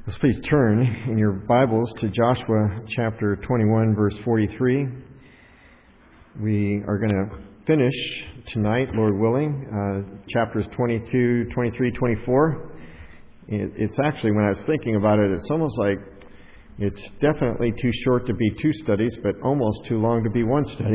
Let's please turn in your Bibles to Joshua chapter 21, verse 43. We are going to finish tonight, Lord willing, chapters 22, 23, 24. It's actually, when I was thinking about it, it's almost like it's definitely too short to be two studies, but almost too long to be one study.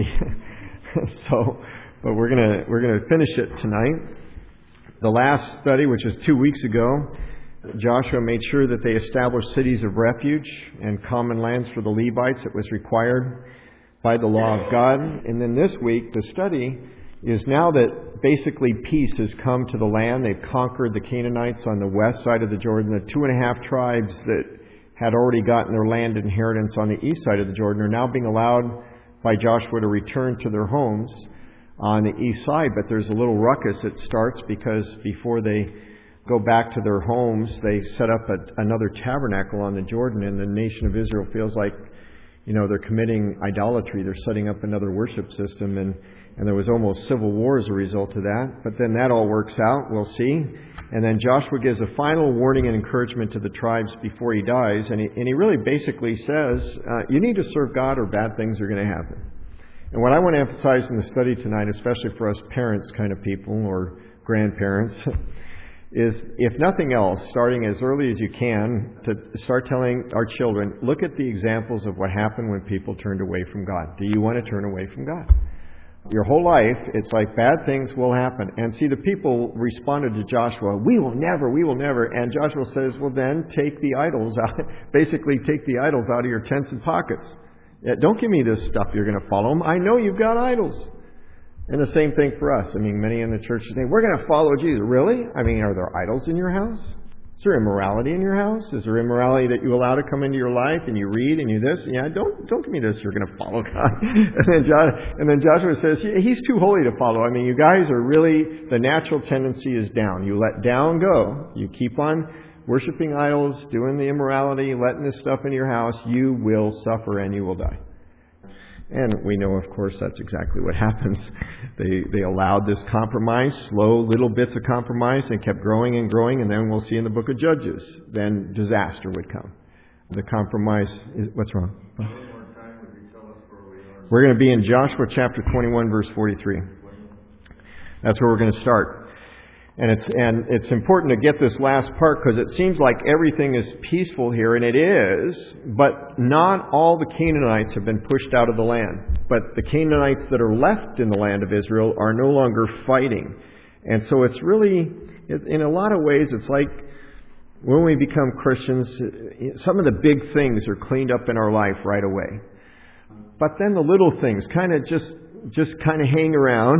But we're going to finish it tonight. The last study, which was 2 weeks ago, Joshua made sure that they established cities of refuge and common lands for the Levites that was required by the law of God. And then this week, the study is now that basically peace has come to the land. They've conquered the Canaanites on the west side of the Jordan. The 2.5 tribes that had already gotten their land inheritance on the east side of the Jordan are now being allowed by Joshua to return to their homes on the east side. But there's a little ruckus that starts because before they go back to their homes, they set up another tabernacle on the Jordan, and the nation of Israel feels like, they're committing idolatry. They're setting up another worship system, and there was almost civil war as a result of that. But then that all works out, we'll see. And then Joshua gives a final warning and encouragement to the tribes before he dies, and he really basically says, you need to serve God or bad things are going to happen. And what I want to emphasize in the study tonight, especially for us parents kind of people or grandparents, is, if nothing else, starting as early as you can, to start telling our children, look at the examples of what happened when people turned away from God. Do you want to turn away from God? Your whole life, it's like bad things will happen. And see, the people responded to Joshua, we will never. And Joshua says, well then, take the idols out. Basically, take the idols out of your tents and pockets. Don't give me this stuff you're going to follow them. I know you've got idols. And the same thing for us. Many in the church today, we're going to follow Jesus. Really? Are there idols in your house? Is there immorality in your house? Is there immorality that you allow to come into your life and you read and you this? Yeah, don't give me this. You're going to follow God. And then Joshua says, he's too holy to follow. You guys are really, the natural tendency is down. You let down go. You keep on worshiping idols, doing the immorality, letting this stuff into your house. You will suffer and you will die. And we know, of course, that's exactly what happens. They allowed this compromise, slow little bits of compromise, and kept growing and growing. And then we'll see in the book of Judges, then disaster would come. The compromise is, what's wrong? We're going to be in Joshua chapter 21, verse 43. That's where we're going to start. And it's important to get this last part because it seems like everything is peaceful here, and it is, but not all the Canaanites have been pushed out of the land. But the Canaanites that are left in the land of Israel are no longer fighting. And so it's really, in a lot of ways, it's like when we become Christians, some of the big things are cleaned up in our life right away. But then the little things kind of just kind of hang around.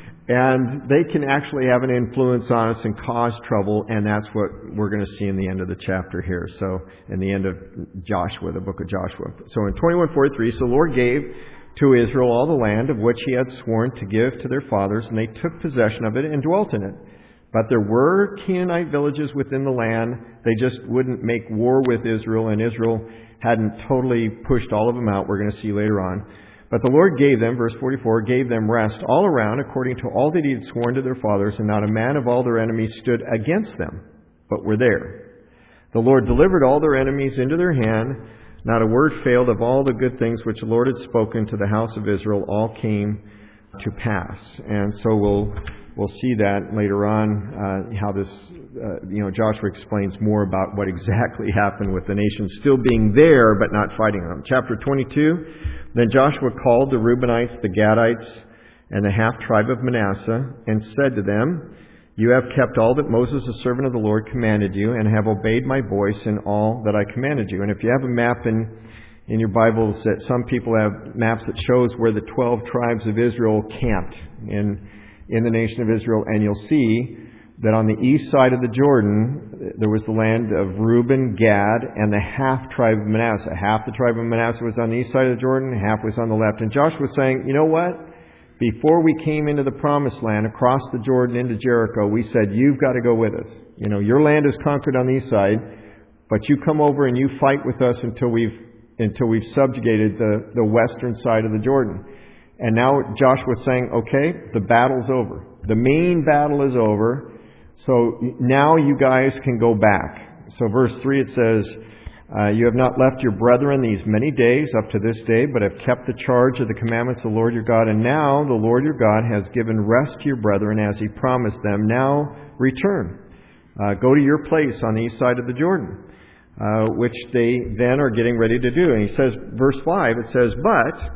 And they can actually have an influence on us and cause trouble, and that's what we're going to see in the end of the chapter here. So, in the end of Joshua, the book of Joshua. So, in 21:43, so the Lord gave to Israel all the land of which He had sworn to give to their fathers, and they took possession of it and dwelt in it. But there were Canaanite villages within the land. They just wouldn't make war with Israel, and Israel hadn't totally pushed all of them out. We're going to see later on. But the Lord gave them, verse 44, gave them rest all around according to all that He had sworn to their fathers, and not a man of all their enemies stood against them, but were there. The Lord delivered all their enemies into their hand. Not a word failed of all the good things which the Lord had spoken to the house of Israel. All came to pass. And so we'll see that later on, how this, Joshua explains more about what exactly happened with the nation still being there, but not fighting them. Chapter 22. Then Joshua called the Reubenites, the Gadites, and the half-tribe of Manasseh, and said to them, you have kept all that Moses, the servant of the Lord, commanded you, and have obeyed my voice in all that I commanded you. And if you have a map in your Bibles, that some people have maps that shows where the 12 tribes of Israel camped in the nation of Israel, and you'll see that on the east side of the Jordan, there was the land of Reuben, Gad, and the half-tribe of Manasseh. Half the tribe of Manasseh was on the east side of the Jordan, half was on the left. And Joshua was saying, you know what? Before we came into the promised land, across the Jordan into Jericho, we said, you've got to go with us. Your land is conquered on the east side, but you come over and you fight with us until we've subjugated the western side of the Jordan. And now Joshua's saying, okay, the battle's over. The main battle is over. So now you guys can go back. So verse 3 it says, you have not left your brethren these many days up to this day, but have kept the charge of the commandments of the Lord your God. And now the Lord your God has given rest to your brethren as He promised them. Now return. Go to your place on the east side of the Jordan, which they then are getting ready to do. And he says, verse 5, it says, but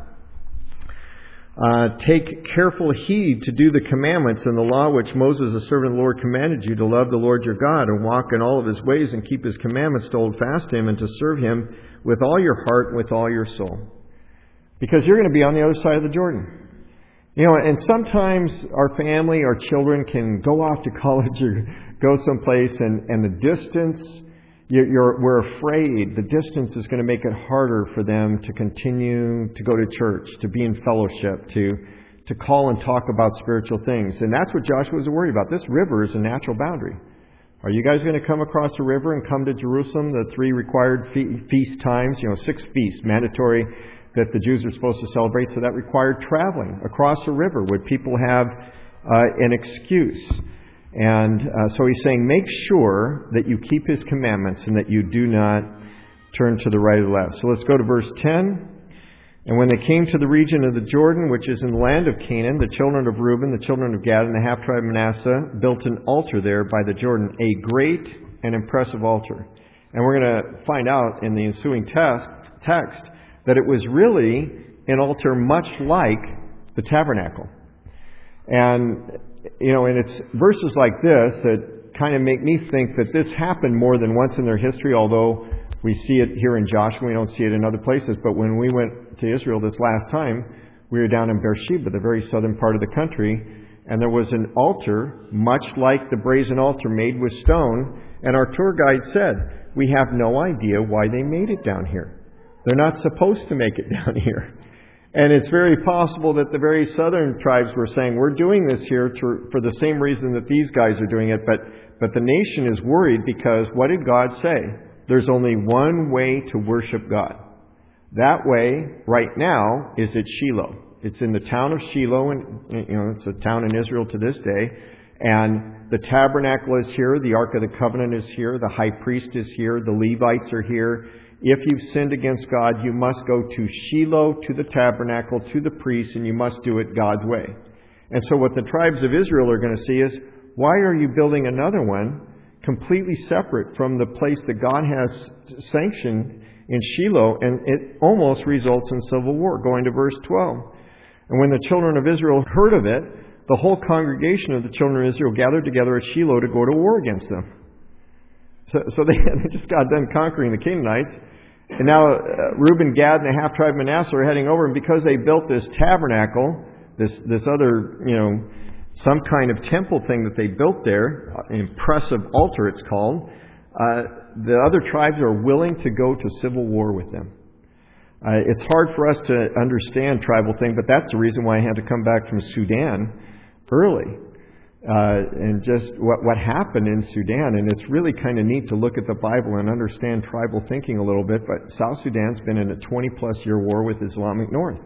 take careful heed to do the commandments and the law which Moses, the servant of the Lord, commanded you, to love the Lord your God and walk in all of His ways and keep His commandments, to hold fast to Him and to serve Him with all your heart and with all your soul. Because you're going to be on the other side of the Jordan. You know, and sometimes our family, our children can go off to college or go someplace and the distance, we're afraid the distance is going to make it harder for them to continue to go to church, to be in fellowship, to call and talk about spiritual things. And that's what Joshua was worried about. This river is a natural boundary. Are you guys going to come across the river and come to Jerusalem, the 3 required feast times, 6 feasts, mandatory, that the Jews are supposed to celebrate? So that required traveling across the river. Would people have an excuse? And so he's saying, make sure that you keep His commandments and that you do not turn to the right or left. So let's go to verse 10. And when they came to the region of the Jordan, which is in the land of Canaan, the children of Reuben, the children of Gad, and the half-tribe of Manasseh built an altar there by the Jordan, a great and impressive altar. And we're going to find out in the ensuing text that it was really an altar much like the tabernacle. And and it's verses like this that kind of make me think that this happened more than once in their history, although we see it here in Joshua, we don't see it in other places. But when we went to Israel this last time, we were down in Beersheba, the very southern part of the country, and there was an altar, much like the brazen altar made with stone, and our tour guide said, we have no idea why they made it down here. They're not supposed to make it down here. And it's very possible that the very southern tribes were saying, we're doing this here for the same reason that these guys are doing it. But the nation is worried because what did God say? There's only one way to worship God. That way, right now, is at Shiloh. It's in the town of Shiloh, and it's a town in Israel to this day. And the tabernacle is here. The Ark of the Covenant is here. The high priest is here. The Levites are here. If you've sinned against God, you must go to Shiloh, to the tabernacle, to the priest, and you must do it God's way. And so what the tribes of Israel are going to see is, why are you building another one completely separate from the place that God has sanctioned in Shiloh? And it almost results in civil war. Going to verse 12. And when the children of Israel heard of it, the whole congregation of the children of Israel gathered together at Shiloh to go to war against them. So they just got done conquering the Canaanites. And now Reuben, Gad, and the half-tribe of Manasseh are heading over. And because they built this tabernacle, this other, some kind of temple thing that they built there, an impressive altar it's called, the other tribes are willing to go to civil war with them. It's hard for us to understand tribal thing, but that's the reason why I had to come back from Sudan early. And just what happened in Sudan. And it's really kind of neat to look at the Bible and understand tribal thinking a little bit. But South Sudan's been in a 20-plus year war with Islamic North.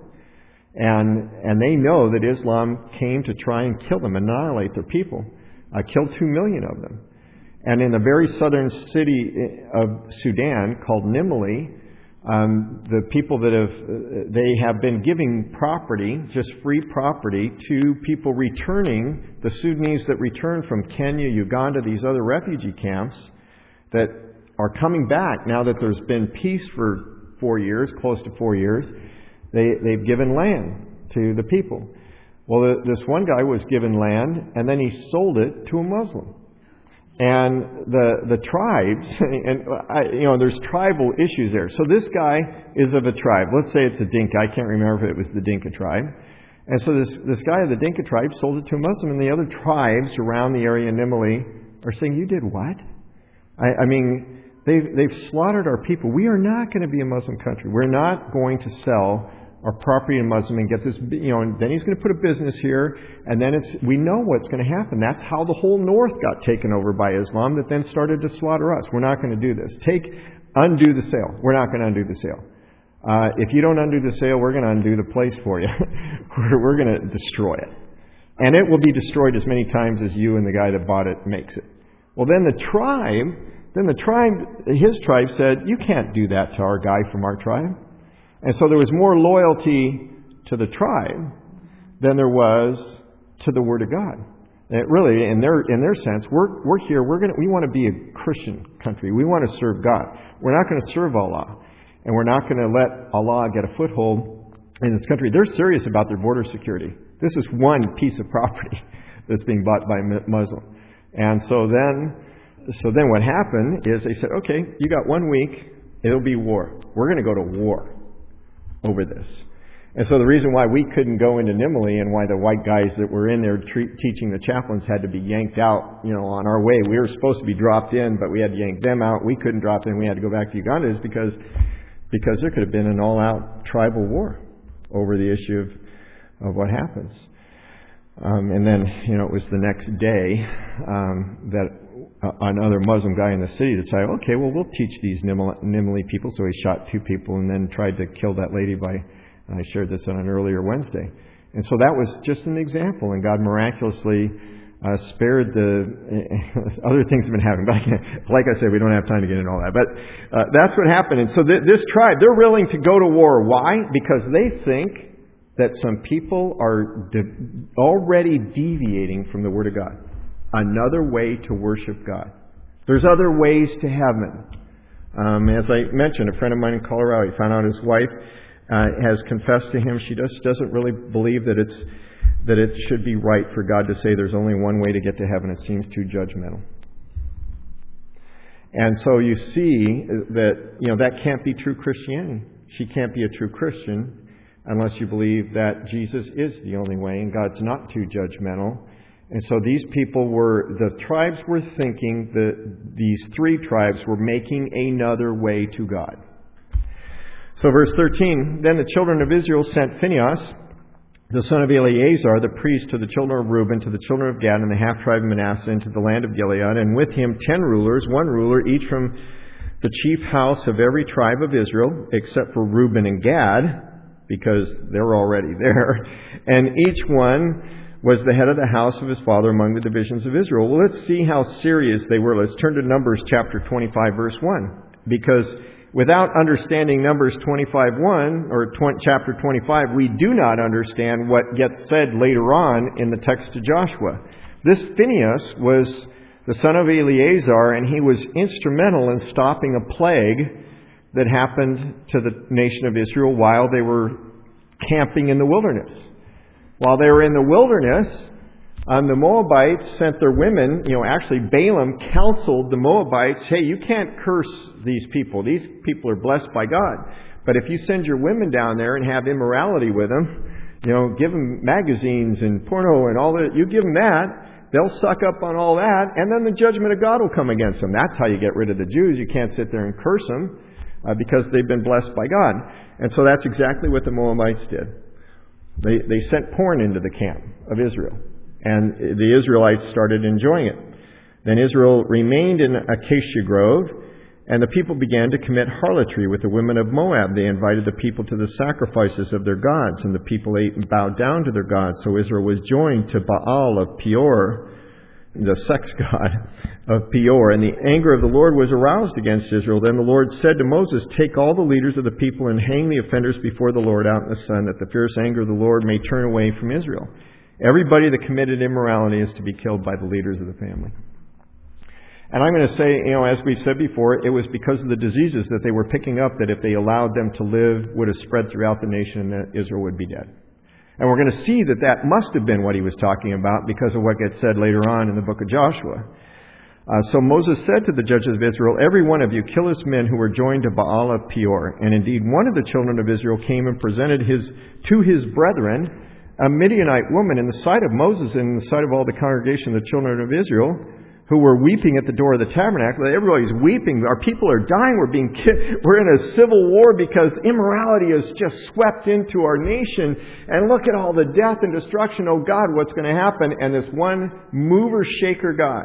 And they know that Islam came to try and kill them, annihilate their people. Killed 2 million of them. And in the very southern city of Sudan, called Nimali, the people they have been giving property, just free property, to people returning, the Sudanese that return from Kenya, Uganda, these other refugee camps that are coming back now that there's been peace for 4 years, close to 4 years. They've given land to the people. Well, this one guy was given land, and then he sold it to a Muslim. And the tribes, and there's tribal issues there. So this guy is of a tribe. Let's say it's a Dinka. I can't remember if it was the Dinka tribe. And so this guy of the Dinka tribe sold it to a Muslim, and the other tribes around the area in Nimali are saying, "You did what?" I mean, they've slaughtered our people. We are not going to be a Muslim country. We're not going to sell our property in Muslim and get this, and then he's going to put a business here, and then we know what's going to happen. That's how the whole north got taken over by Islam, that then started to slaughter us. We're not going to do this. Undo the sale. We're not going to undo the sale. If you don't undo the sale, we're going to undo the place for you. We're going to destroy it. And it will be destroyed as many times as you and the guy that bought it makes it. Well, then the tribe then his tribe said, you can't do that to our guy from our tribe. And so there was more loyalty to the tribe than there was to the Word of God. And really, in their sense, we're here. We want to be a Christian country. We want to serve God. We're not going to serve Allah, and we're not going to let Allah get a foothold in this country. They're serious about their border security. This is one piece of property that's being bought by a Muslim. And so then what happened is they said, okay, you got 1 week. It'll be war. We're going to go to war over this. And so the reason why we couldn't go into Nimili and why the white guys that were in there teaching the chaplains had to be yanked out, on our way. We were supposed to be dropped in, but we had to yank them out. We couldn't drop in. We had to go back to Uganda is because there could have been an all-out tribal war over the issue of what happens. And then, it was the next day that another Muslim guy in the city decided, okay, well, we'll teach these Nimili people. So he shot 2 people and then tried to kill that lady I shared this on an earlier Wednesday. And so that was just an example. And God miraculously spared the other things have been happening. But like I said, we don't have time to get into all that. But that's what happened. And so this tribe, they're willing to go to war. Why? Because they think that some people are already deviating from the Word of God. Another way to worship God. There's other ways to heaven. As I mentioned, a friend of mine in Colorado, he found out his wife has confessed to him she just doesn't really believe that it should be right for God to say there's only one way to get to heaven. It seems too judgmental. And so you see that that can't be true Christianity. She can't be a true Christian unless you believe that Jesus is the only way and God's not too judgmental. And so these people the tribes were thinking that these 3 tribes were making another way to God. So verse 13, then the children of Israel sent Phinehas, the son of Eleazar, the priest, to the children of Reuben, to the children of Gad, and the half-tribe of Manasseh, into the land of Gilead, and with him 10 rulers, 1 ruler, each from the chief house of every tribe of Israel, except for Reuben and Gad, because they're already there. And each one was the head of the house of his father among the divisions of Israel. Well, let's see how serious they were. Let's turn to Numbers chapter 25, verse 1. Because without understanding Numbers 25:1 or chapter 25, we do not understand what gets said later on in the text of Joshua. This Phinehas was the son of Eleazar, and he was instrumental in stopping a plague that happened to the nation of Israel while they were camping in the wilderness. While they were in the wilderness, the Moabites sent their women, actually Balaam counseled the Moabites, hey, you can't curse these people. These people are blessed by God. But if you send your women down there and have immorality with them, give them magazines and porno and all that, you give them that, they'll suck up on all that, and then the judgment of God will come against them. That's how you get rid of the Jews. You can't sit there and curse them because they've been blessed by God. And so that's exactly what the Moabites did. They sent porn into the camp of Israel. And the Israelites started enjoying it. Then Israel remained in Acacia Grove, and the people began to commit harlotry with the women of Moab. They invited the people to the sacrifices of their gods, and the people ate and bowed down to their gods. So Israel was joined to Baal of Peor, the sex god of Peor. And the anger of the Lord was aroused against Israel. Then the Lord said to Moses, take all the leaders of the people and hang the offenders before the Lord out in the sun, that the fierce anger of the Lord may turn away from Israel. Everybody that committed immorality is to be killed by the leaders of the family. And I'm going to say, as we've said before, it was because of the diseases that they were picking up that if they allowed them to live, would have spread throughout the nation and that Israel would be dead. And we're going to see that must have been what he was talking about because of what gets said later on in the book of Joshua. So Moses said to the judges of Israel, every one of you kill his men who were joined to Baal of Peor. And indeed, one of the children of Israel came and presented to his brethren a Midianite woman in the sight of Moses and in the sight of all the congregation of the children of Israel, who were weeping at the door of the tabernacle. Everybody's weeping. Our people are dying. We're in a civil war because immorality has just swept into our nation. And look at all the death and destruction. Oh God, what's going to happen? And this one mover shaker guy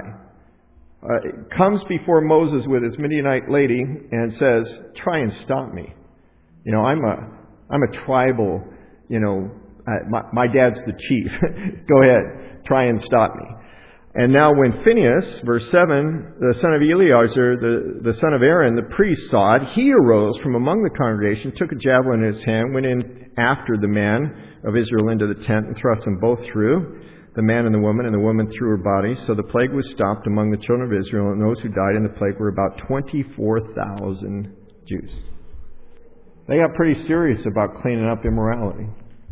comes before Moses with his Midianite lady and says, try and stop me. I'm a tribal, my dad's the chief. Go ahead, try and stop me. And now when Phinehas, verse 7, the son of Eleazar, the son of Aaron, the priest, saw it, he arose from among the congregation, took a javelin in his hand, went in after the man of Israel into the tent, and thrust them both through, the man and the woman through her body. So the plague was stopped among the children of Israel, and those who died in the plague were about 24,000 Jews. They got pretty serious about cleaning up immorality.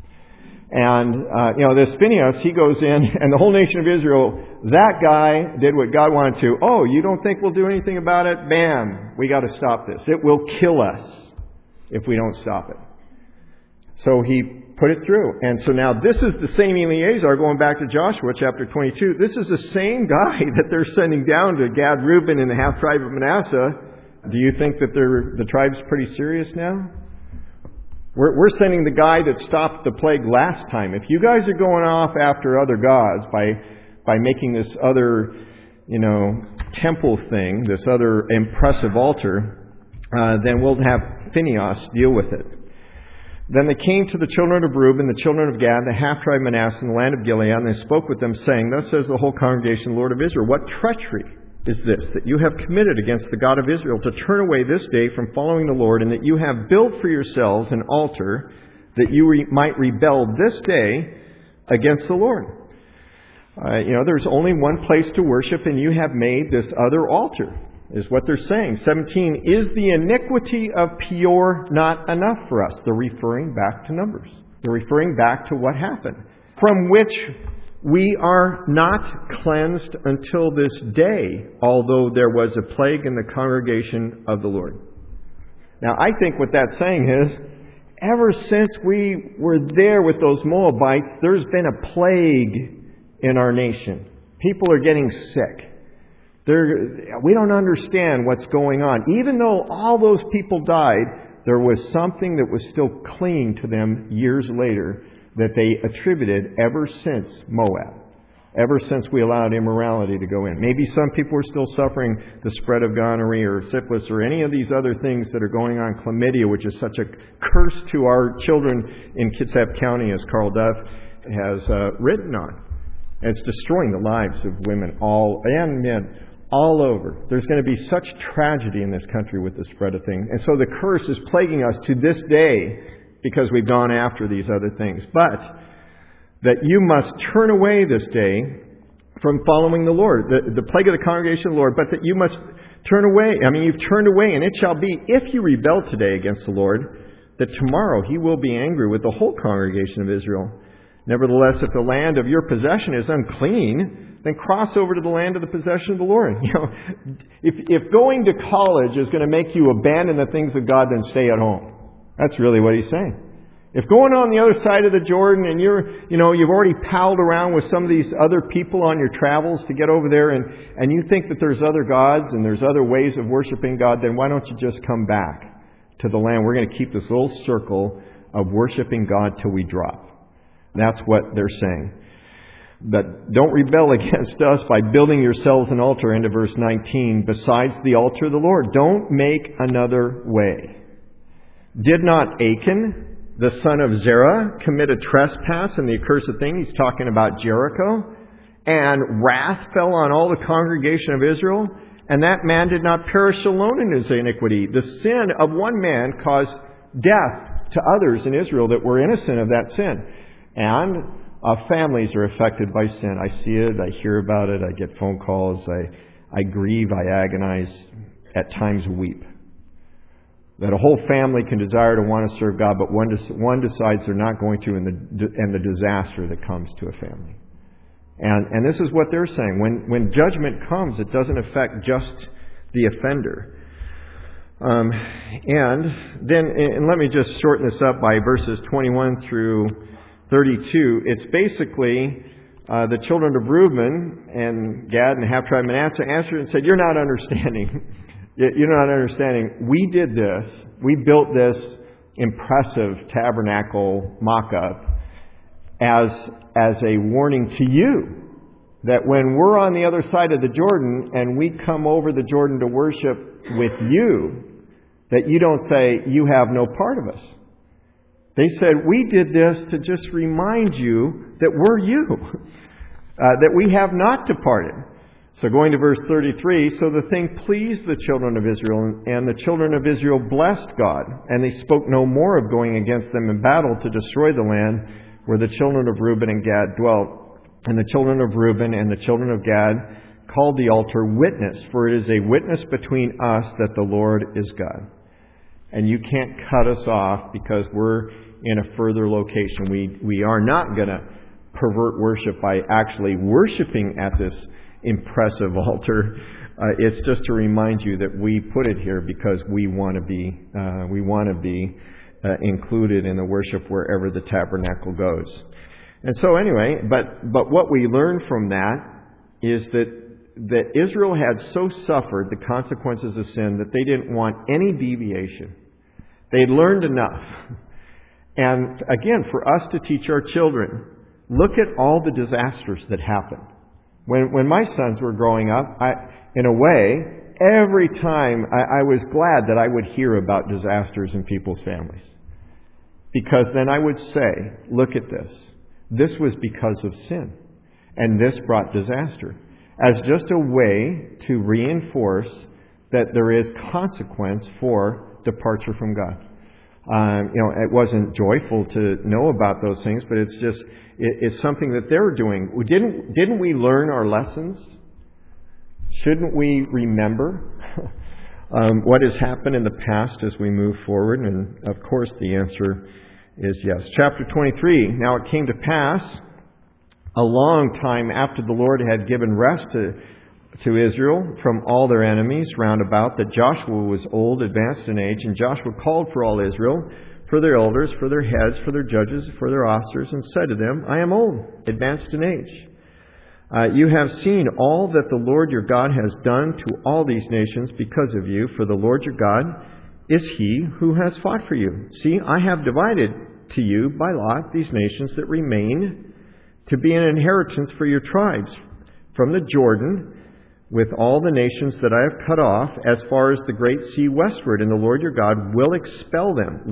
And, this Phinehas, he goes in, and the whole nation of Israel, that guy did what God wanted to. Oh, you don't think we'll do anything about it? Bam! We got to stop this. It will kill us if we don't stop it. So he put it through. And so now this is the same Eleazar, going back to Joshua chapter 22. This is the same guy that they're sending down to Gad, Reuben, and the half tribe of Manasseh. Do you think that the tribe's pretty serious now? We're sending the guy that stopped the plague last time. If you guys are going off after other gods by making this other, temple thing, this other impressive altar, then we'll have Phinehas deal with it. Then they came to the children of Reuben, the children of Gad, the half-tribe of Manasseh, and the land of Gilead, and they spoke with them, saying, Thus says the whole congregation, Lord of Israel, what treachery is this that you have committed against the God of Israel, to turn away this day from following the Lord, and that you have built for yourselves an altar, that you might rebel this day against the Lord? There's only one place to worship, and you have made this other altar, is what they're saying. 17, is the iniquity of Peor not enough for us? They're referring back to Numbers. They're referring back to what happened, from which we are not cleansed until this day, although there was a plague in the congregation of the Lord. Now, I think what that's saying is, ever since we were there with those Moabites, there's been a plague in our nation. People are getting sick. We don't understand what's going on. Even though all those people died, there was something that was still clinging to them years later that they attributed ever since Moab, ever since we allowed immorality to go in. Maybe some people are still suffering the spread of gonorrhea or syphilis or any of these other things that are going on, chlamydia, which is such a curse to our children in Kitsap County, as Carl Duff has written on. And it's destroying the lives of women and men all over. There's going to be such tragedy in this country with the spread of things. And so the curse is plaguing us to this day, because we've gone after these other things. But that you must turn away this day from following the Lord, the plague of the congregation of the Lord, but that you must turn away. You've turned away, and it shall be, if you rebel today against the Lord, that tomorrow he will be angry with the whole congregation of Israel. Nevertheless, if the land of your possession is unclean, then cross over to the land of the possession of the Lord. If going to college is going to make you abandon the things of God, then stay at home. That's really what he's saying. If going on the other side of the Jordan and you've already palled around with some of these other people on your travels to get over there and you think that there's other gods and there's other ways of worshiping God, then why don't you just come back to the land? We're going to keep this little circle of worshiping God till we drop. That's what they're saying. But don't rebel against us by building yourselves an altar, into verse 19, besides the altar of the Lord. Don't make another way. Did not Achan, the son of Zerah, commit a trespass in the accursed thing? He's talking about Jericho. And wrath fell on all the congregation of Israel. And that man did not perish alone in his iniquity. The sin of one man caused death to others in Israel that were innocent of that sin. And families are affected by sin. I see it. I hear about it. I get phone calls. I grieve. I agonize. At times weep. That a whole family can desire to want to serve God, but one decides they're not going to, and the disaster that comes to a family. And this is what they're saying. When judgment comes, it doesn't affect just the offender. And let me just shorten this up by verses 21 through 32. It's basically the children of Reuben and Gad and half-tribe Manasseh answered and said, You're not understanding. We did this. We built this impressive tabernacle mock-up as a warning to you that when we're on the other side of the Jordan and we come over the Jordan to worship with you, that you don't say, you have no part of us. They said, we did this to just remind you that we're you. that we have not departed. So going to verse 33, so the thing pleased the children of Israel, and the children of Israel blessed God, and they spoke no more of going against them in battle to destroy the land where the children of Reuben and Gad dwelt. And the children of Reuben and the children of Gad called the altar Witness, for it is a witness between us that the Lord is God. And you can't cut us off because we're in a further location. We are not going to pervert worship by actually worshiping at this impressive altar. It's just to remind you that we put it here because we want to be included in the worship wherever the tabernacle goes. And so anyway, but what we learn from that is that Israel had so suffered the consequences of sin that they didn't want any deviation. They'd learned enough. And again, for us to teach our children, look at all the disasters that happened. When my sons were growing up, in a way, every time I was glad that I would hear about disasters in people's families. Because then I would say, look at this. This was because of sin. And this brought disaster. As just a way to reinforce that there is consequence for departure from God. It wasn't joyful to know about those things, but it's something that they're doing. Didn't we learn our lessons? Shouldn't we remember what has happened in the past as we move forward? And of course the answer is yes. Chapter 23. Now it came to pass a long time after the Lord had given rest to Israel from all their enemies round about, that Joshua was old, advanced in age, and Joshua called for all Israel, for their elders, for their heads, for their judges, for their officers, and said to them, I am old, advanced in age. You have seen all that the Lord your God has done to all these nations because of you, for the Lord your God is He who has fought for you. See, I have divided to you by lot these nations that remain to be an inheritance for your tribes, from the Jordan, with all the nations that I have cut off, as far as the great sea westward, and the Lord your God will expel them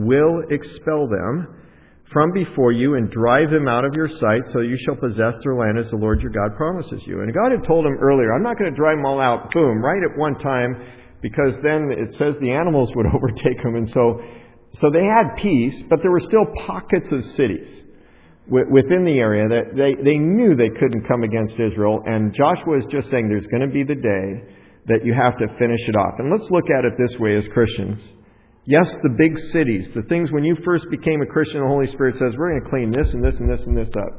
from before you and drive them out of your sight, so you shall possess their land as the Lord your God promises you. And God had told him earlier, I'm not going to drive them all out, boom, right at one time, because then it says the animals would overtake them. And so they had peace, but there were still pockets of cities within the area that they knew they couldn't come against Israel. And Joshua is just saying there's going to be the day that you have to finish it off. And let's look at it this way as Christians. Yes, the big cities, the things when you first became a Christian, the Holy Spirit says, we're going to clean this and this and this and this up.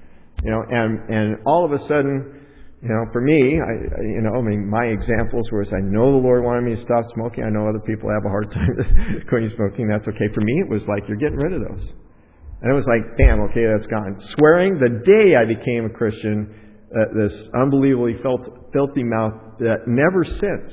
And all of a sudden, for me, my examples were, I know the Lord wanted me to stop smoking. I know other people have a hard time quitting smoking. That's okay. For me, it was like, you're getting rid of those. And it was like, bam, okay, that's gone. Swearing, the day I became a Christian, this unbelievably filthy mouth, that never since.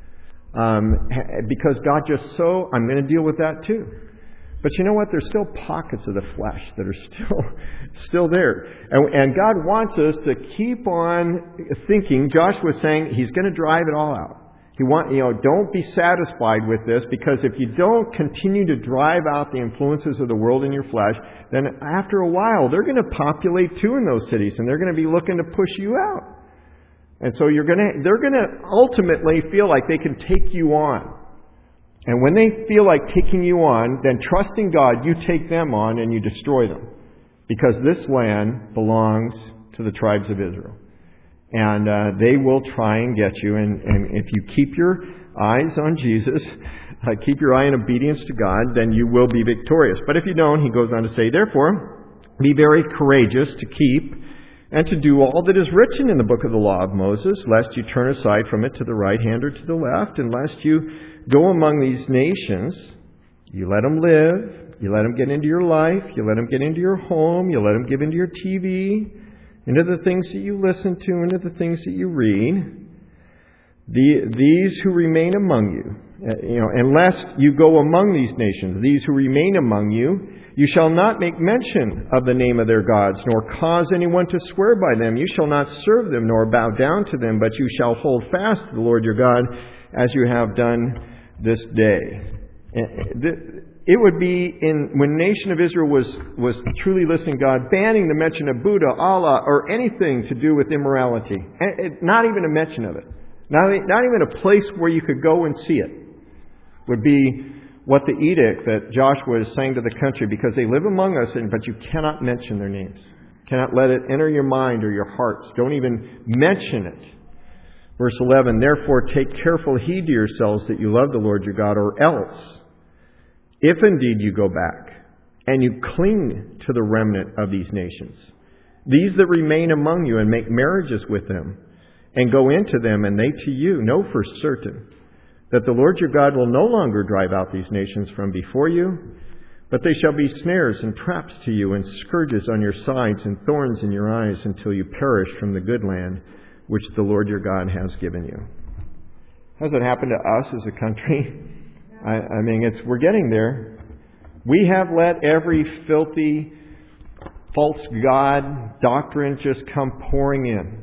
Because God I'm going to deal with that too. But you know what? There's still pockets of the flesh that are still there. And God wants us to keep on thinking. Joshua was saying He's going to drive it all out. Don't be satisfied with this, because if you don't continue to drive out the influences of the world in your flesh, then after a while they're going to populate too in those cities, and they're going to be looking to push you out. And so they're going to ultimately feel like they can take you on. And when they feel like taking you on, then trusting God, you take them on and you destroy them. Because this land belongs to the tribes of Israel. And they will try and get you. And if you keep your eyes on Jesus, keep your eye in obedience to God, then you will be victorious. But if you don't, he goes on to say, therefore, be very courageous to keep and to do all that is written in the book of the law of Moses, lest you turn aside from it to the right hand or to the left, and lest you go among these nations. You let them live. You let them get into your life. You let them get into your home. You let them get into your TV, into the things that you listen to, into the things that you read. These who remain among you, unless you go among these nations, these who remain among you, you shall not make mention of the name of their gods, nor cause anyone to swear by them. You shall not serve them, nor bow down to them, but you shall hold fast to the Lord your God, as you have done this day. It would be when the nation of Israel was truly listening to God, banning the mention of Buddha, Allah, or anything to do with immorality. Not even a mention of it. Not even a place where you could go and see it. Would be what the edict that Joshua is saying to the country, because they live among us, but you cannot mention their names. Cannot let it enter your mind or your hearts. Don't even mention it. Verse 11, therefore take careful heed to yourselves that you love the Lord your God, or else, if indeed you go back and you cling to the remnant of these nations, these that remain among you, and make marriages with them, and go into them, and they to you, know for certain that the Lord your God will no longer drive out these nations from before you, but they shall be snares and traps to you, and scourges on your sides, and thorns in your eyes, until you perish from the good land which the Lord your God has given you. Has it happened to us as a country? I mean, we're getting there. We have let every filthy, false god doctrine just come pouring in.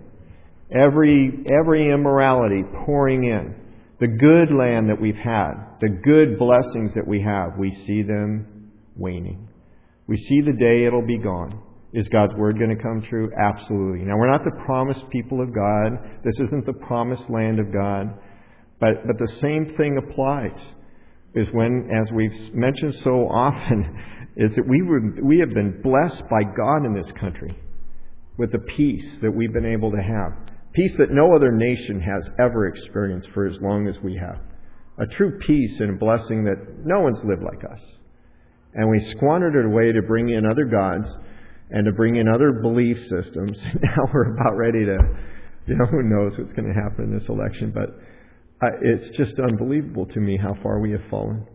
Every immorality pouring in. The good land that we've had, the good blessings that we have, we see them waning. We see the day it'll be gone. Is God's word going to come true? Absolutely. Now, we're not the promised people of God. This isn't the promised land of God. But the same thing applies. Is when, as we've mentioned so often, is that we have been blessed by God in this country with the peace that we've been able to have. Peace that no other nation has ever experienced for as long as we have. A true peace and a blessing that no one's lived like us. And we squandered it away to bring in other gods and to bring in other belief systems. And now we're about ready to, who knows what's going to happen in this election. But it's just unbelievable to me how far we have fallen.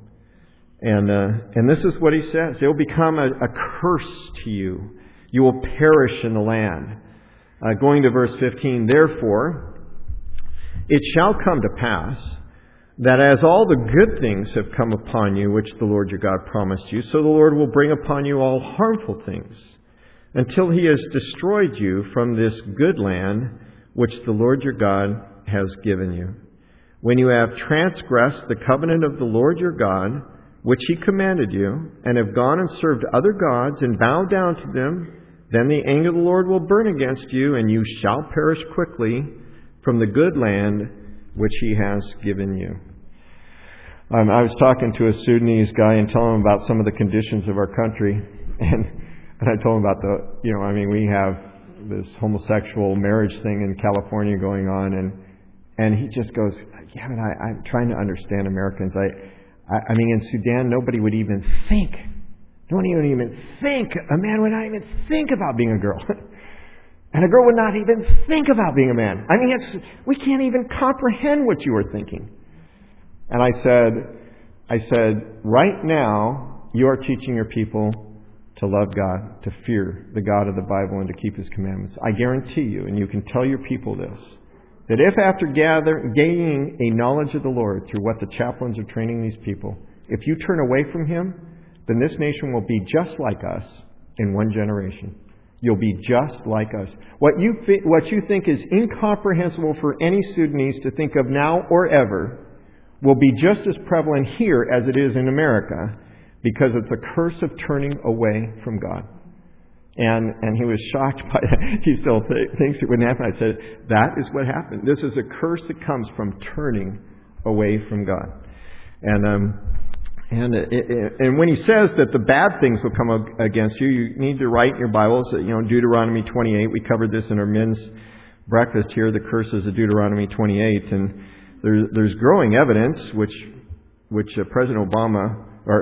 And this is what he says. It will become a curse to you. You will perish in the land. Going to verse 15, therefore, it shall come to pass that as all the good things have come upon you, which the Lord your God promised you, so the Lord will bring upon you all harmful things, until he has destroyed you from this good land, which the Lord your God has given you. When you have transgressed the covenant of the Lord your God, which he commanded you, and have gone and served other gods, and bowed down to them, then the anger of the Lord will burn against you, and you shall perish quickly from the good land which he has given you. I was talking to a Sudanese guy and telling him about some of the conditions of our country. And I told him about we have this homosexual marriage thing in California going on. And he just goes, yeah, but I'm trying to understand Americans. I mean, in Sudan, nobody would even think. A man would not even think about being a girl. And a girl would not even think about being a man. I mean, we can't even comprehend what you are thinking. And I said, right now, you are teaching your people to love God, to fear the God of the Bible, and to keep his commandments. I guarantee you, and you can tell your people this, that if after gaining a knowledge of the Lord through what the chaplains are training these people, if you turn away from him, then this nation will be just like us in one generation. You'll be just like us. What you think is incomprehensible for any Sudanese to think of now or ever will be just as prevalent here as it is in America, because it's a curse of turning away from God. And he was shocked by that. He still thinks it wouldn't happen. I said, that is what happened. This is a curse that comes from turning away from God. And when he says that the bad things will come against you, you need to write in your Bibles, Deuteronomy 28. We covered this in our men's breakfast here, the curses of Deuteronomy 28. And there's growing evidence, which President Obama, or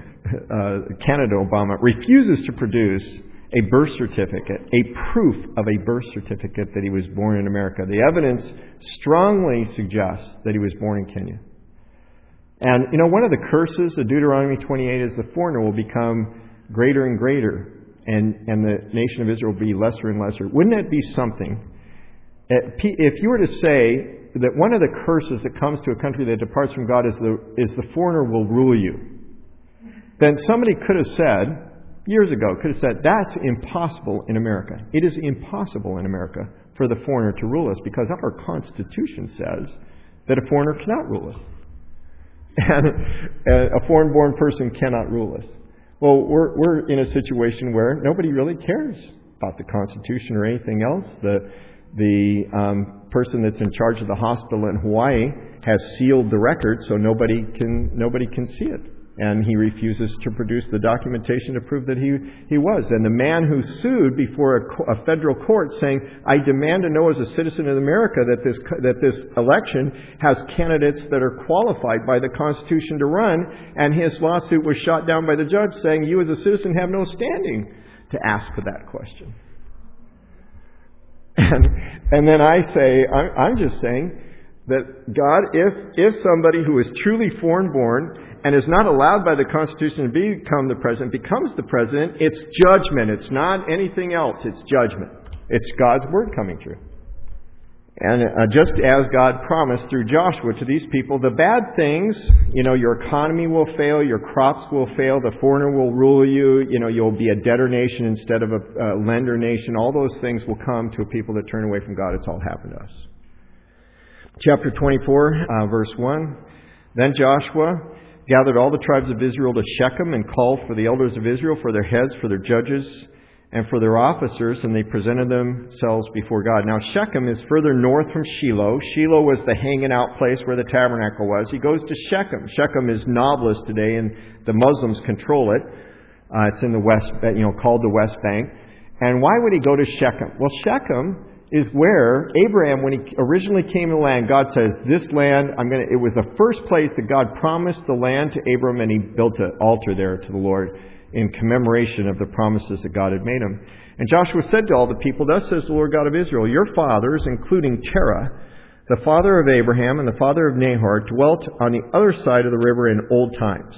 Canada Obama, refuses to produce a birth certificate, a proof of a birth certificate that he was born in America. The evidence strongly suggests that he was born in Kenya. And, one of the curses of Deuteronomy 28 is the foreigner will become greater and greater, and the nation of Israel will be lesser and lesser. Wouldn't that be something? If you were to say that one of the curses that comes to a country that departs from God is the foreigner will rule you, then somebody could have said, years ago, that's impossible in America. It is impossible in America for the foreigner to rule us, because our Constitution says that a foreigner cannot rule us. And a foreign-born person cannot rule us. Well, we're in a situation where nobody really cares about the Constitution or anything else. The person that's in charge of the hospital in Hawaii has sealed the record, so nobody can see it. And he refuses to produce the documentation to prove that he was. And the man who sued before a federal court saying, I demand to know as a citizen of America that this election has candidates that are qualified by the Constitution to run, and his lawsuit was shot down by the judge saying, you as a citizen have no standing to ask for that question. And then I say, I'm just saying that God, if somebody who is truly foreign-born and is not allowed by the Constitution to become the president, becomes the president, it's judgment. It's not anything else. It's judgment. It's God's word coming true. And just as God promised through Joshua to these people, the bad things, your economy will fail, your crops will fail, the foreigner will rule you, you'll be a debtor nation instead of a lender nation. All those things will come to people that turn away from God. It's all happened to us. Chapter 24, verse 1. Then Joshua gathered all the tribes of Israel to Shechem and called for the elders of Israel, for their heads, for their judges, and for their officers, and they presented themselves before God. Now Shechem is further north from Shiloh. Shiloh was the hanging out place where the tabernacle was. He goes to Shechem. Shechem is Nablus today, and the Muslims control it. It's in the west, called the West Bank. And why would he go to Shechem? Well, Shechem is where Abraham, when he originally came to the land, God says, this land, it was the first place that God promised the land to Abram, and he built an altar there to the Lord in commemoration of the promises that God had made him. And Joshua said to all the people, thus says the Lord God of Israel, your fathers, including Terah, the father of Abraham and the father of Nahor, dwelt on the other side of the river in old times.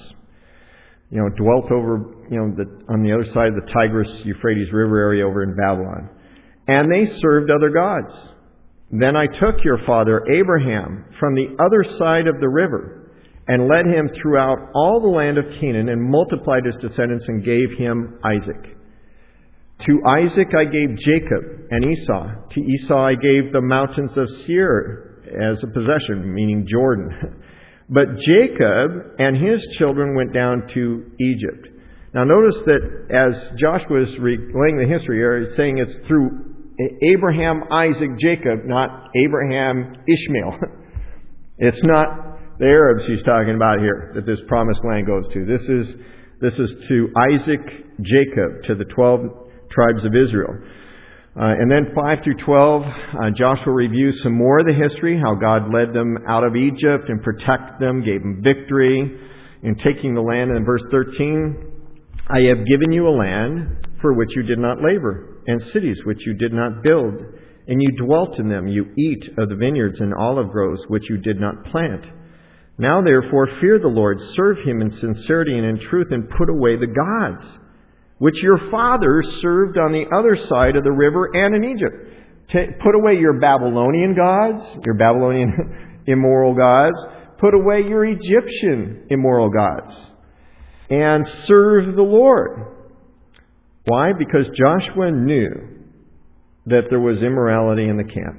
Dwelt over, on the other side of the Tigris-Euphrates River area over in Babylon. And they served other gods. Then I took your father Abraham from the other side of the river and led him throughout all the land of Canaan and multiplied his descendants and gave him Isaac. To Isaac I gave Jacob and Esau. To Esau I gave the mountains of Seir as a possession, meaning Jordan. But Jacob and his children went down to Egypt. Now notice that as Joshua is relaying the history here, it's saying it's through Abraham, Isaac, Jacob, not Abraham, Ishmael. It's not the Arabs he's talking about here that this promised land goes to. This is to Isaac, Jacob, to the 12 tribes of Israel. And then 5 through 12, Joshua reviews some more of the history, how God led them out of Egypt and protected them, gave them victory in taking the land. And in verse 13, I have given you a land for which you did not labor, and cities which you did not build, and you dwelt in them. You eat of the vineyards and olive groves which you did not plant. Now therefore fear the Lord, serve him in sincerity and in truth, and put away the gods which your fathers served on the other side of the river and in Egypt. Put away your Babylonian gods, your Babylonian immoral gods. Put away your Egyptian immoral gods, and serve the Lord. Why? Because Joshua knew that there was immorality in the camp.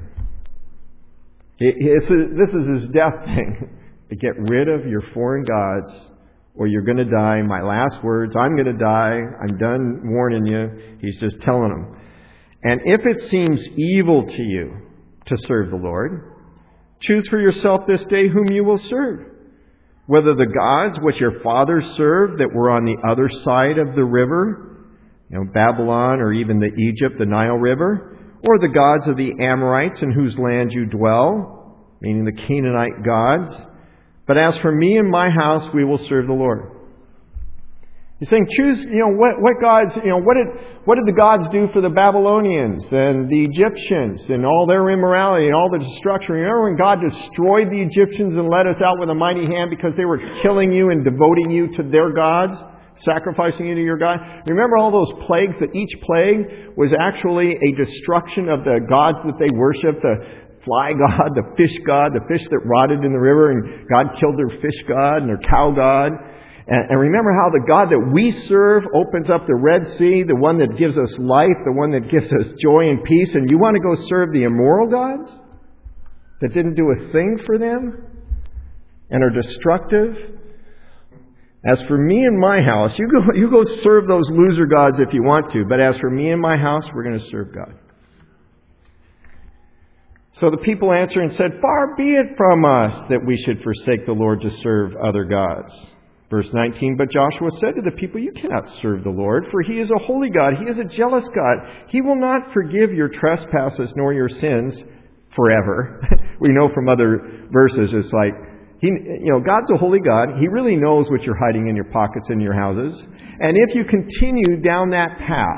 This is his death thing. Get rid of your foreign gods, or you're going to die. My last words, I'm going to die. I'm done warning you. He's just telling them. And if it seems evil to you to serve the Lord, choose for yourself this day whom you will serve. Whether the gods which your fathers served that were on the other side of the river, Babylon, or even the Egypt, the Nile River, or the gods of the Amorites in whose land you dwell, meaning the Canaanite gods. But as for me and my house, we will serve the Lord. He's saying, choose, what gods, what did the gods do for the Babylonians and the Egyptians and all their immorality and all the destruction? Remember when God destroyed the Egyptians and led us out with a mighty hand because they were killing you and devoting you to their gods? Sacrificing you to your God. Remember all those plagues, that each plague was actually a destruction of the gods that they worshiped, the fly god, the fish that rotted in the river, and God killed their fish god and their cow god. And remember how the God that we serve opens up the Red Sea, the one that gives us life, the one that gives us joy and peace, and you want to go serve the immoral gods that didn't do a thing for them? and are destructive. As for me and my house, you go serve those loser gods if you want to, but as for me and my house, we're going to serve God. So the people answered and said, Far be it from us that we should forsake the Lord to serve other gods. Verse 19, But Joshua said to the people, You cannot serve the Lord, for He is a holy God. He is a jealous God. He will not forgive your trespasses nor your sins forever. We know from other verses, it's like, God's a holy God. He really knows what you're hiding in your pockets and your houses. And if you continue down that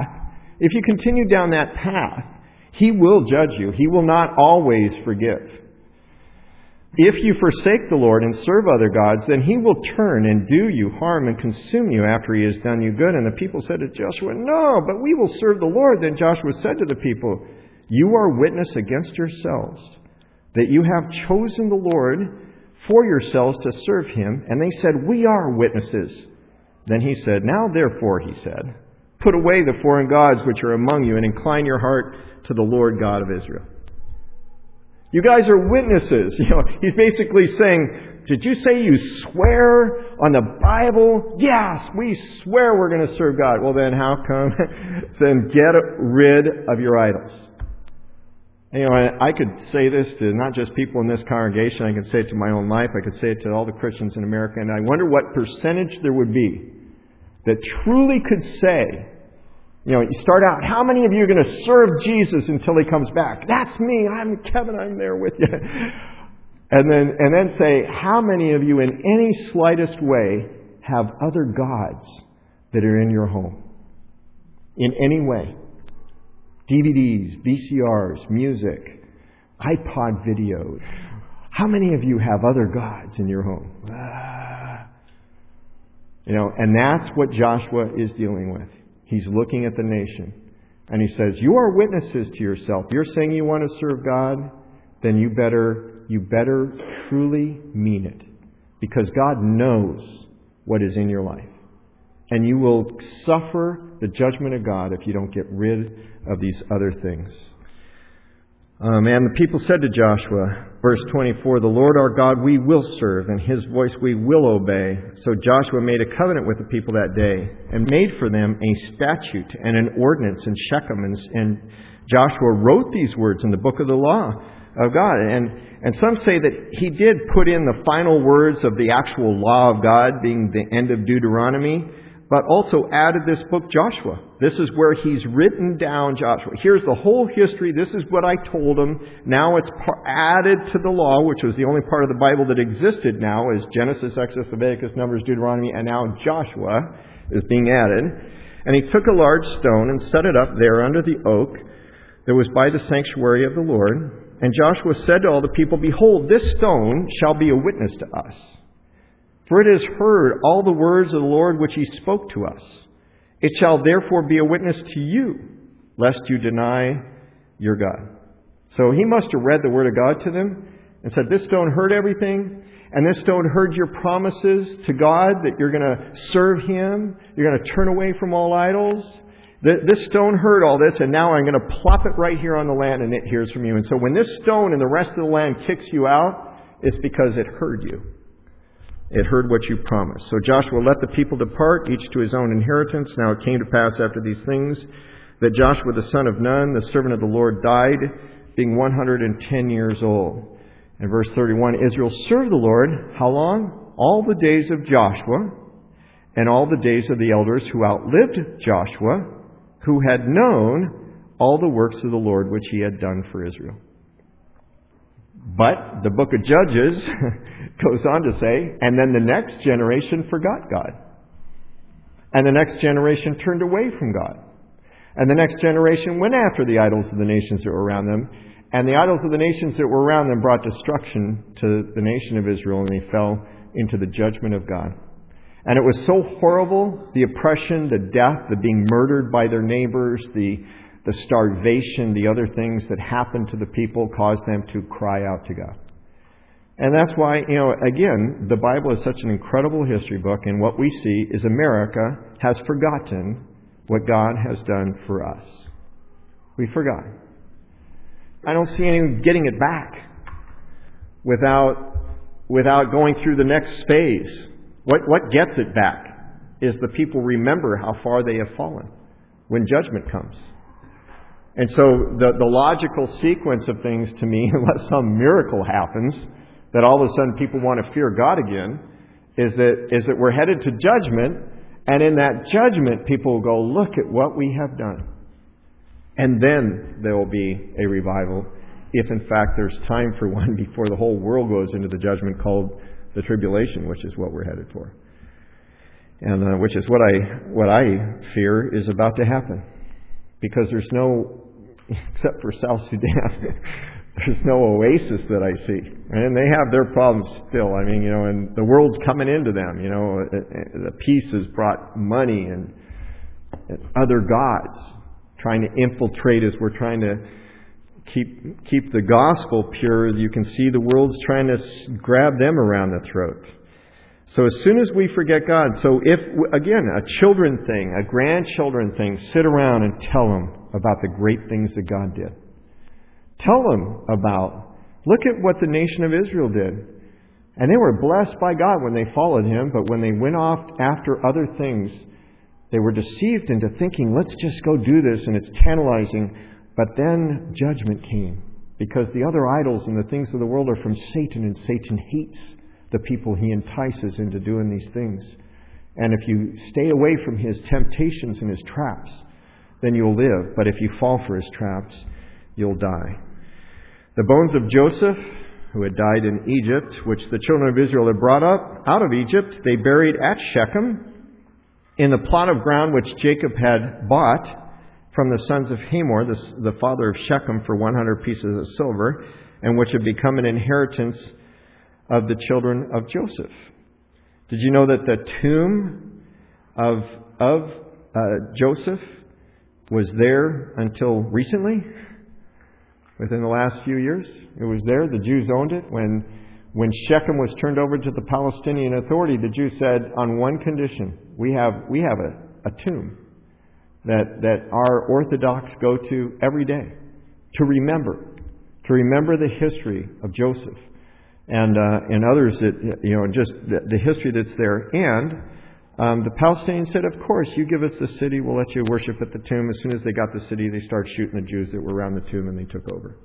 path, He will judge you. He will not always forgive. If you forsake the Lord and serve other gods, then He will turn and do you harm and consume you after He has done you good. And the people said to Joshua, No, but we will serve the Lord. Then Joshua said to the people, You are witness against yourselves that you have chosen the Lord for yourselves to serve Him. And they said, We are witnesses. Then he said, Now therefore, he said, put away the foreign gods which are among you and incline your heart to the Lord God of Israel. You guys are witnesses. He's basically saying, did you say you swear on the Bible? Yes, we swear we're going to serve God. Well, then how come? Then get rid of your idols. I could say this to not just people in this congregation. I could say it to my own life. I could say it to all the Christians in America. And I wonder what percentage there would be that truly could say, you start out, how many of you are going to serve Jesus until He comes back? That's me. I'm Kevin. I'm there with you. And then say, how many of you in any slightest way have other gods that are in your home? In any way. DVDs, VCRs, music, iPod videos. How many of you have other gods in your home? And that's what Joshua is dealing with. He's looking at the nation. And he says, you are witnesses to yourself. You're saying you want to serve God, then you better truly mean it. Because God knows what is in your life. And you will suffer the judgment of God if you don't get rid of these other things. And the people said to Joshua, verse 24, The Lord our God we will serve, and His voice we will obey. So Joshua made a covenant with the people that day, and made for them a statute and an ordinance in Shechem. And Joshua wrote these words in the book of the law of God. And some say that he did put in the final words of the actual law of God, being the end of Deuteronomy, but also added this book, Joshua. This is where he's written down Joshua. Here's the whole history. This is what I told him. Now it's added to the law, which was the only part of the Bible that existed now, is Genesis, Exodus, Leviticus, Numbers, Deuteronomy, and now Joshua is being added. And he took a large stone and set it up there under the oak that was by the sanctuary of the Lord. And Joshua said to all the people, Behold, this stone shall be a witness to us. For it has heard all the words of the Lord which He spoke to us. It shall therefore be a witness to you, lest you deny your God. So he must have read the Word of God to them and said, this stone heard everything, and this stone heard your promises to God that you're going to serve Him, you're going to turn away from all idols. This stone heard all this, and now I'm going to plop it right here on the land, and it hears from you. And so when this stone and the rest of the land kicks you out, it's because it heard you. It heard what you promised. So Joshua let the people depart, each to his own inheritance. Now it came to pass after these things that Joshua the son of Nun, the servant of the Lord, died, being 110 years old. In verse 31, Israel served the Lord, how long? All the days of Joshua, and all the days of the elders who outlived Joshua, who had known all the works of the Lord which He had done for Israel. But the book of Judges goes on to say, and then the next generation forgot God. And the next generation turned away from God. And the next generation went after the idols of the nations that were around them. And the idols of the nations that were around them brought destruction to the nation of Israel, and they fell into the judgment of God. And it was so horrible, the oppression, the death, the being murdered by their neighbors, the starvation, the other things that happened to the people caused them to cry out to God. And that's why, again, the Bible is such an incredible history book, and what we see is America has forgotten what God has done for us. We forgot. I don't see anyone getting it back without without going through the next phase. What gets it back is the people remember how far they have fallen when judgment comes. And so the logical sequence of things to me, unless some miracle happens, that all of a sudden people want to fear God again, is that we're headed to judgment, and in that judgment people will go, look at what we have done. And then there will be a revival, if in fact there's time for one before the whole world goes into the judgment called the tribulation, which is what we're headed for. And which is what I fear is about to happen. Because there's no, except for South Sudan, there's no oasis that I see. And they have their problems still. I mean, and the world's coming into them. The peace has brought money and other gods trying to infiltrate us. We're trying to keep the gospel pure. You can see the world's trying to grab them around the throat. So as soon as we forget God, so if, again, a children thing, a grandchildren thing, sit around and tell them about the great things that God did. Tell them about, look at what the nation of Israel did. And they were blessed by God when they followed Him, but when they went off after other things, they were deceived into thinking, let's just go do this, and it's tantalizing. But then judgment came, because the other idols and the things of the world are from Satan, and Satan hates the people he entices into doing these things. And if you stay away from his temptations and his traps, then you'll live. But if you fall for his traps, you'll die. The bones of Joseph, who had died in Egypt, which the children of Israel had brought up out of Egypt, they buried at Shechem in the plot of ground which Jacob had bought from the sons of Hamor, the father of Shechem, for 100 pieces of silver, and which had become an inheritance of the children of Joseph. Did you know that the tomb of Joseph was there until recently? Within the last few years, it was there. The Jews owned it. When Shechem was turned over to the Palestinian Authority, the Jews said, on one condition, we have a tomb that our Orthodox go to every day to remember the history of Joseph and others that, just the history that's there. And the Palestinians said, of course, you give us the city, we'll let you worship at the tomb. As soon as they got the city, they started shooting the Jews that were around the tomb, and they took over.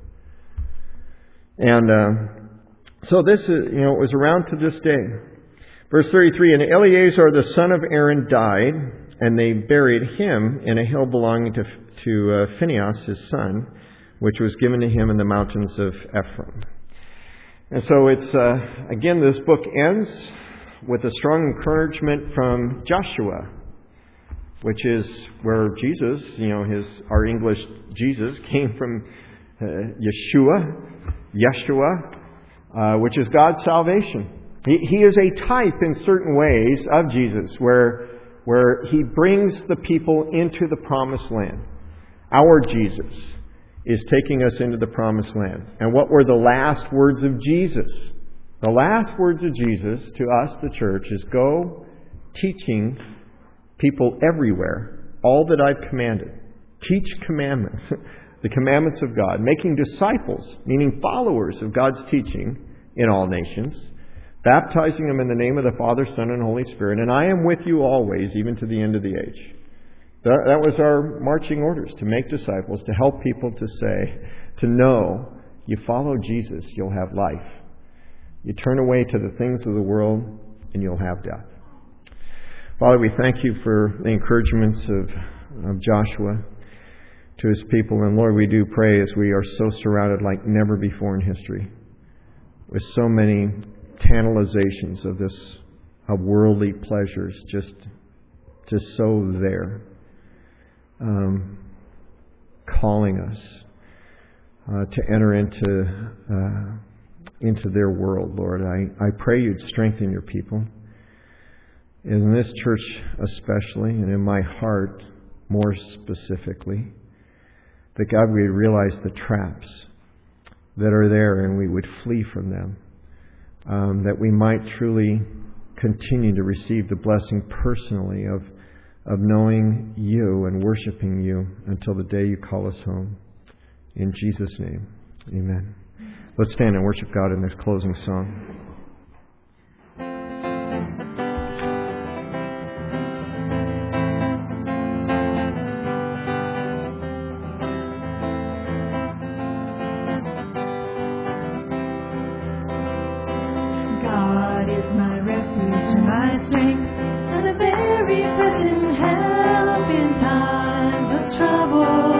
And so this is, it was around to this day. Verse 33, and Eleazar the son of Aaron died, and they buried him in a hill belonging to Phinehas his son, which was given to him in the mountains of Ephraim. And so it's, again, this book ends with a strong encouragement from Joshua, which is where Jesus, our English Jesus, came from Yeshua, which is God's salvation. He is a type in certain ways of Jesus, where He brings the people into the promised land. Our Jesus is taking us into the promised land. And what were the last words of Jesus? The last words of Jesus to us, the church, is go teaching people everywhere all that I've commanded. Teach commandments, the commandments of God. Making disciples, meaning followers of God's teaching in all nations. Baptizing them in the name of the Father, Son, and Holy Spirit. And I am with you always, even to the end of the age. That was our marching orders, to make disciples, to help people to know, you follow Jesus, you'll have life. You turn away to the things of the world, and you'll have death. Father, we thank you for the encouragements of Joshua to his people. And Lord, we do pray, as we are so surrounded like never before in history, with so many tantalizations of worldly pleasures, just so there, calling us to enter into their world, Lord. I pray you'd strengthen your people. In this church especially, and in my heart more specifically, that God, we realize the traps that are there and we would flee from them. That we might truly continue to receive the blessing personally of knowing you and worshiping you until the day you call us home. In Jesus' name, amen. Let's stand and worship God in this closing song. present help in times of trouble.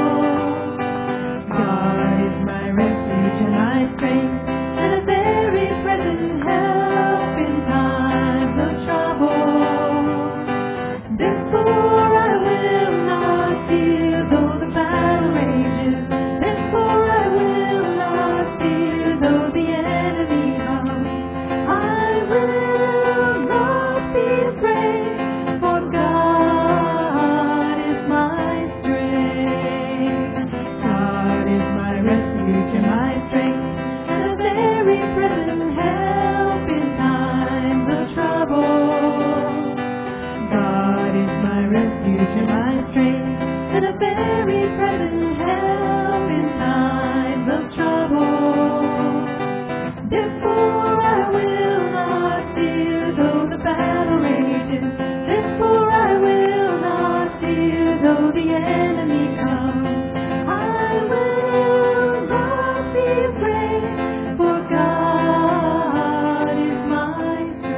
God is my refuge and my strength, and a very present help in times of trouble. Therefore I will not fear, though the battle rages. Therefore I will not fear, though the enemy comes. I will not be afraid, for God is my strength. God is my refuge and my strength, and a very present help in times of trouble. God is my refuge and my strength, and a very present help in times of trouble. Therefore I will not fear, though the battle rages. Therefore I will not fear, though the enemy comes. I will not be afraid, for God is my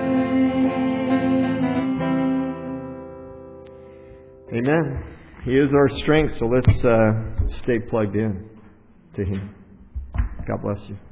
strength. Amen. He is our strength, so let's stay plugged in to Him. God bless you.